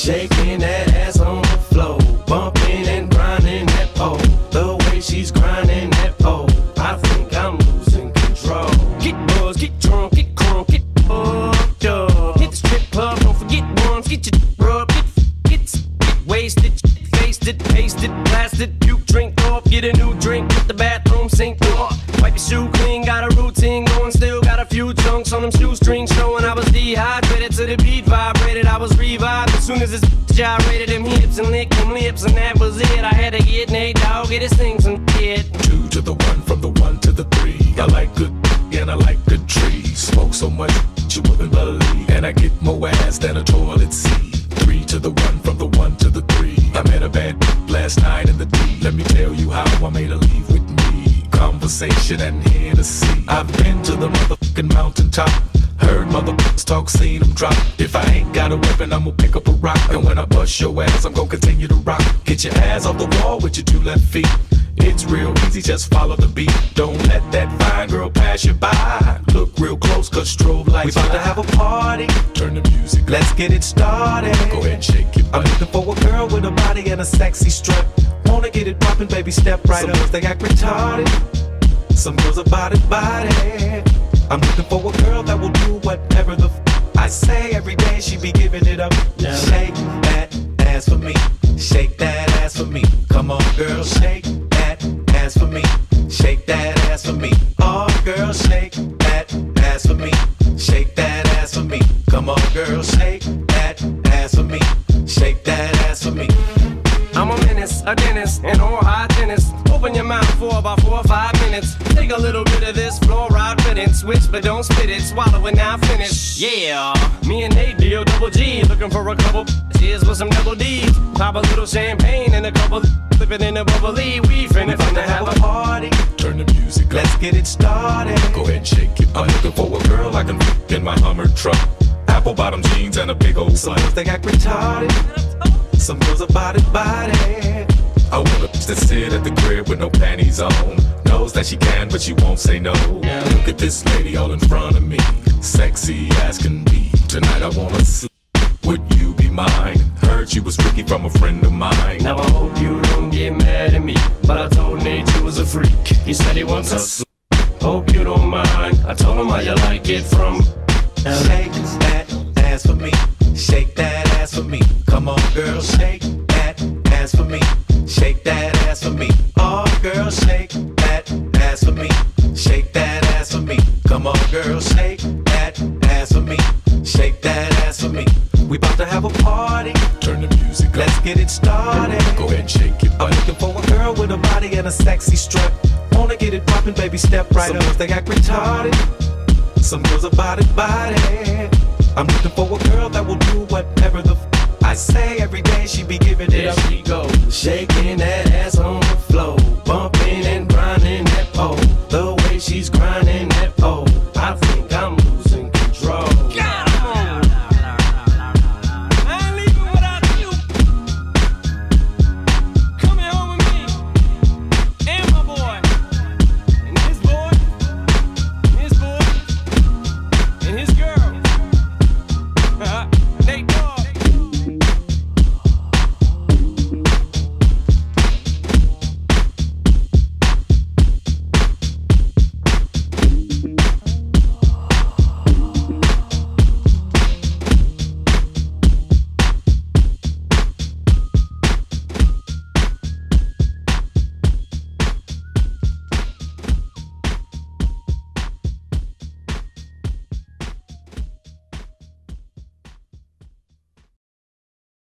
shaking that ass on the floor, bumping and grinding that pole. The way she's grinding that pole, I think I'm losing control. Get buzzed, get drunk, get crunk, get fucked up. Hit the strip club, don't forget once, get your rub, get wasted, faced it, pasted, blasted. You drink off, get a new drink, get the bathroom sink off. Wipe your shoe clean, got a routine going, still got a few chunks on them shoestrings showing I was dehydrated to the beat vibrated. I was revived as soon as this gyrated them hips and licked them lips, and that was it. I had to get Nate Dogg, get his thing some shit. 2 to the 1, from the 1 to the 3. I like good and I like good trees. Smoke so much you wouldn't believe, and I get more ass than a toilet seat. 3 to the 1, from the 1 to the 3. I met a bad last night in the D. Let me tell you how I made her leave with me. Conversation and Hennessy. I've been to the motherfucking mountaintop, heard motherfuckers talk, seen them drop. If I ain't got a weapon, I'm gonna pick up a rock, and when I bust your ass, I'm gonna continue to rock. Get your ass off the wall with your 2 left feet. It's real easy, just follow the beat. Don't let that fine girl pass you by. Look real close, cause strobe lights. We about to have a party. Turn the music up. Let's get it started. Go ahead and shake it. I'm looking for a girl with a body and a sexy strut. Wanna get it poppin', baby, step right up. Some girls, they act retarded. Some girls are body. I'm looking for a girl that will do whatever the I say every day. She be giving it up. Yeah. Shake that ass for me. Shake that ass for me. Come on, girl, shake that ass for me. Shake that ass for me. Oh, girl, shake that ass for me. Shake that ass for me. Come on, girl, shake that ass for me. Shake that ass for me. I'm a menace, a dentist, and all high tennis. Open your mouth for about 4 or 5 minutes. Take a little bit of this fluoride riddance. Switch, but don't spit it. Swallow it, now finish. Yeah, me and Nate deal double G. Looking for a couple cheers with some double D's. Pop a little champagne and a couple flip it in a bubbly. We finna have a party. Turn the music up. Let's get it started. Go ahead and shake it. I'm looking for a girl I can fit in my Hummer truck. Apple bottom jeans and a big old Some girls, they act retarded. Some girls are body. I want a bitch that sit at the crib with no panties on. Knows that she can, but she won't say no. Look at this lady all in front of me, sexy as can be. Tonight I wanna sleep. Would you be mine? Heard you was freaky from a friend of mine. Now I hope you don't get mad at me, but I told Nate you was a freak. He said he wants us. Hope you don't mind. I told him how you like it from. Shake that ass for me. Shake that ass for me. Come on, girl, shake that ass for me. Shake that ass for me. Oh, girl, shake that ass for me. Shake that ass for me. Come on, girl, shake that ass for me. Shake that ass for me. We about to have a party. Turn the music up. Let's get it started. Go ahead and shake it. I'm looking for a girl with a body and a sexy strut. Wanna get it poppin', baby, step right up. Some girls, they act retarded. Some girls are body. I'm looking for a girl that will do whatever the I say every day. She be giving it There up. she goes, shaking that ass on the floor, bumping and grinding that pole. The way she's